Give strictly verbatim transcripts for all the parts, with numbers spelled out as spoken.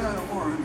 Diana Warren.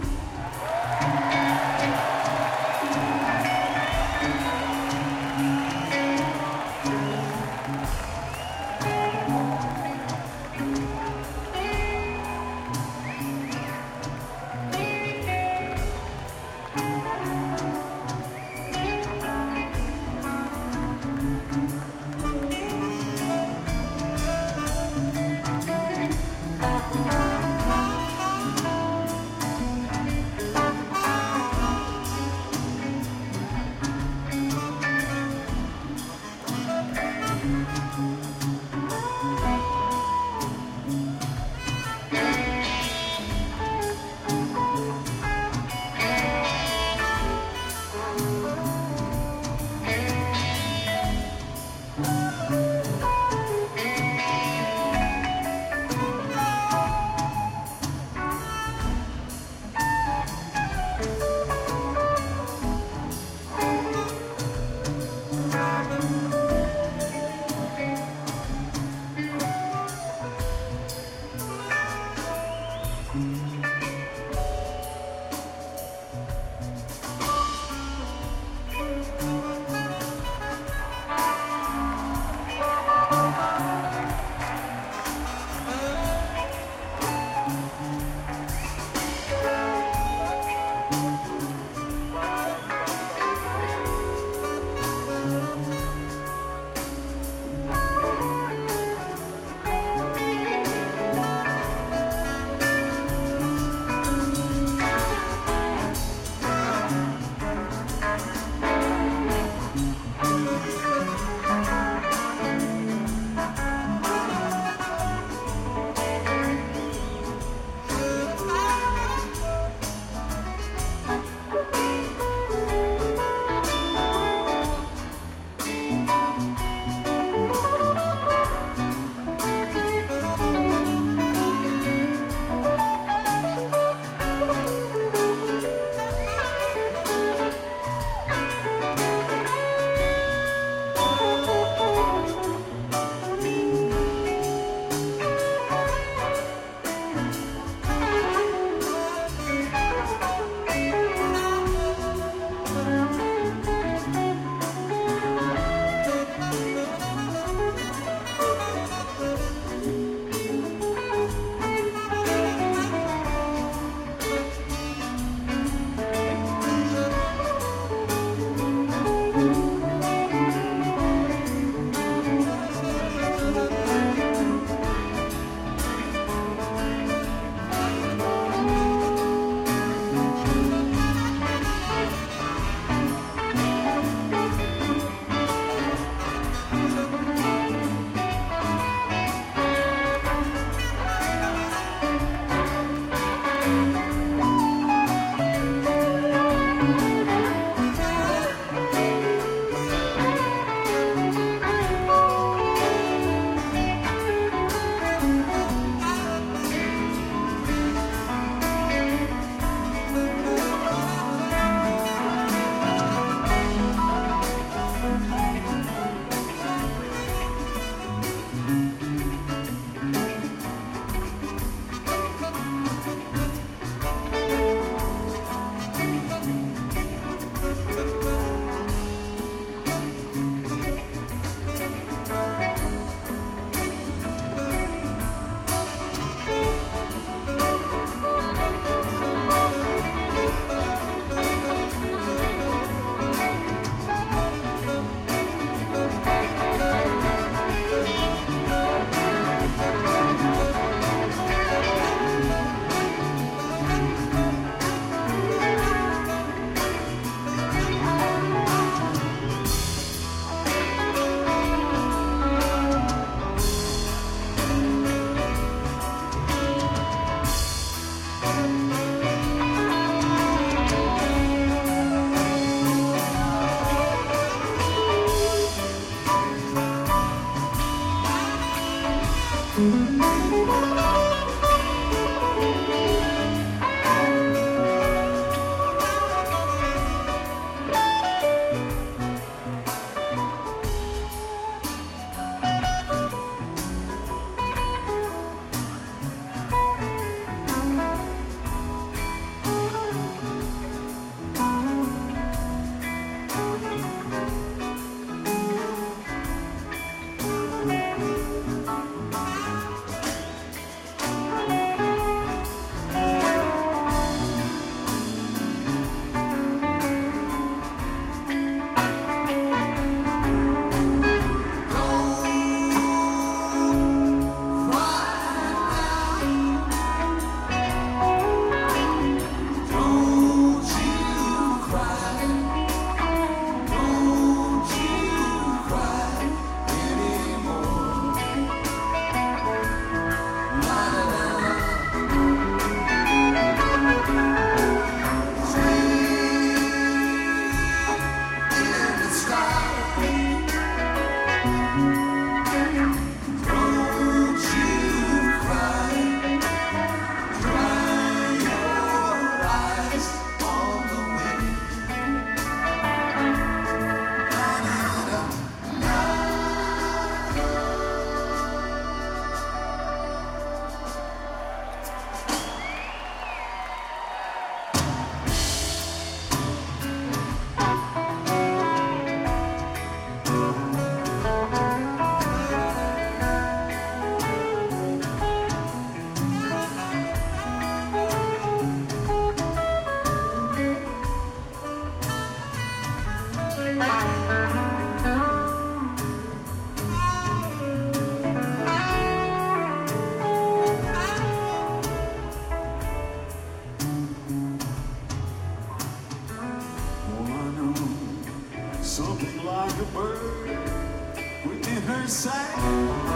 word within her sight.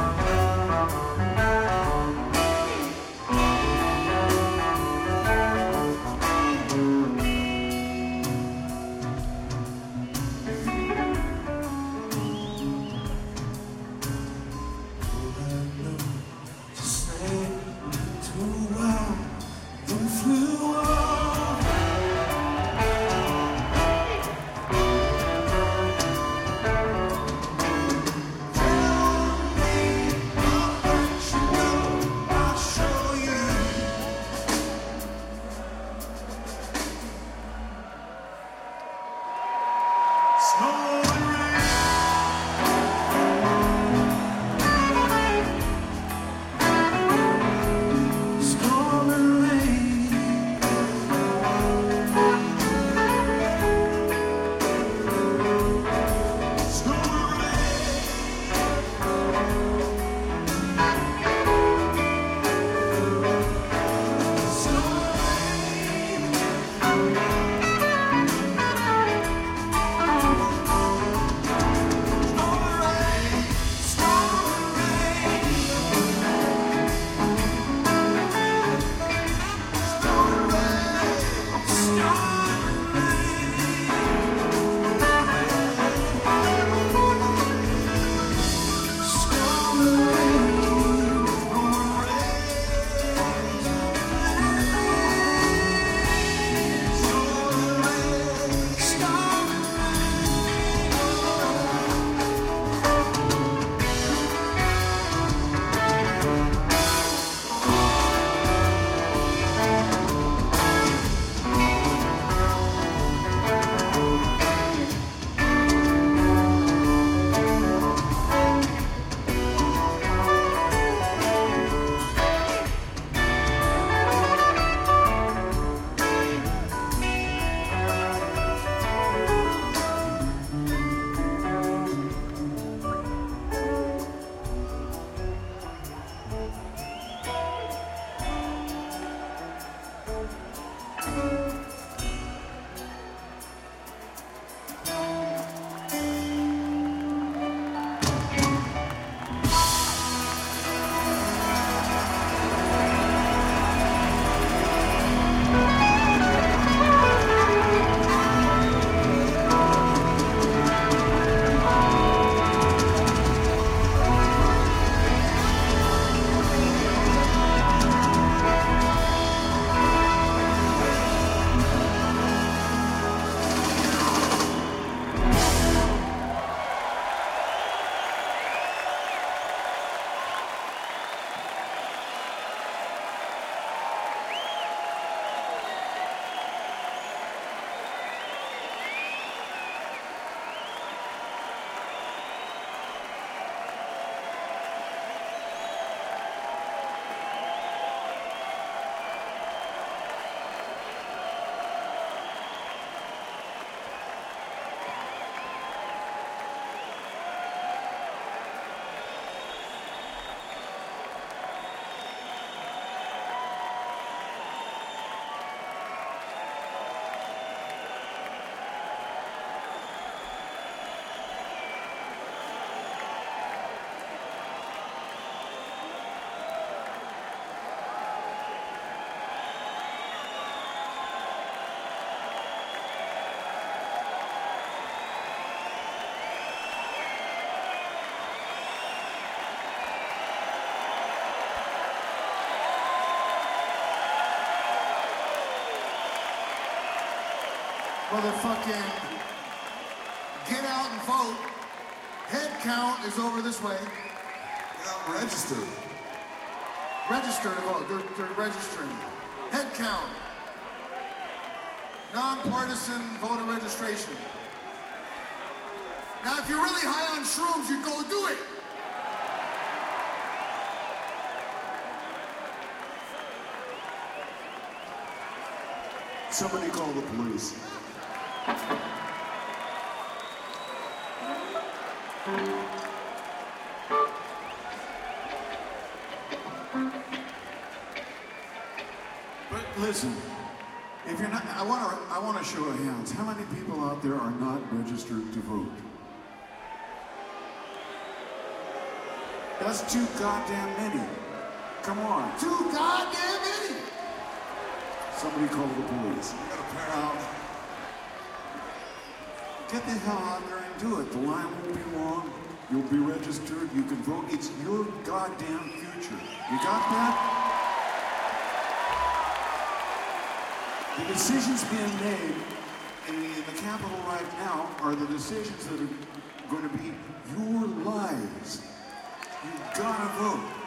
Motherfucking get out and vote. Head count is over this way. Yeah, registered. Register to vote. They're, they're registering. Head count. Nonpartisan voter registration. Now, if you're really high on shrooms, you go do it. Somebody call the police. But listen, if you're not, I want to, I want to show of hands. How many people out there are not registered to vote? That's too goddamn many. Come on. Too goddamn many. Somebody call the police. You gotta pair out. Get the hell out there and do it. The line won't be long. You'll be registered. You can vote. It's your goddamn future. You got that? The decisions being made in the, in the Capitol right now are the decisions that are going to be your lives. You gotta vote.